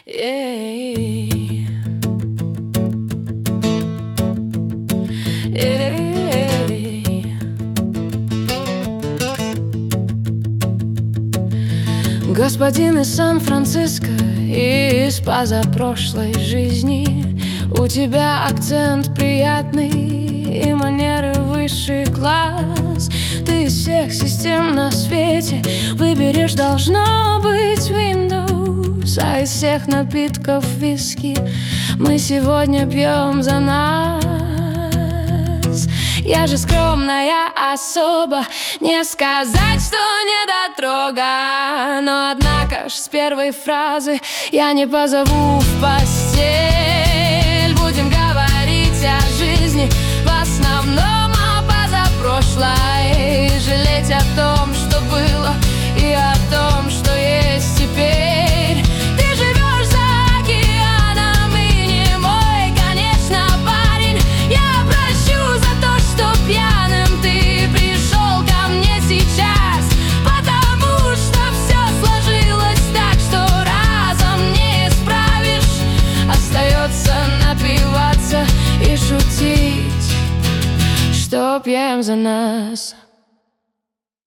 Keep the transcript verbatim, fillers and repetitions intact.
Эй. Эй. Господин из Сан-Франциско, из позапрошлой жизни. У тебя акцент приятный и манеры высший класс. Ты из всех систем на свете выберешь, должно быть, Windows. А из всех напитков виски мы сегодня пьем за нас. Я же скромная особа, не сказать, что недотрога. Но однако ж с первой фразы я не позову в постель. Будем говорить о жизни, в основном о позапрошлой. Жалеть о том, что было, и о том, что есть теперь. Ты живешь за океаном и не мой, конечно, парень. Я прощу за то, что пьяным ты пришел ко мне сейчас, потому что все сложилось так, что разом не исправишь. Остается напиваться и шутить, что пьем за нас.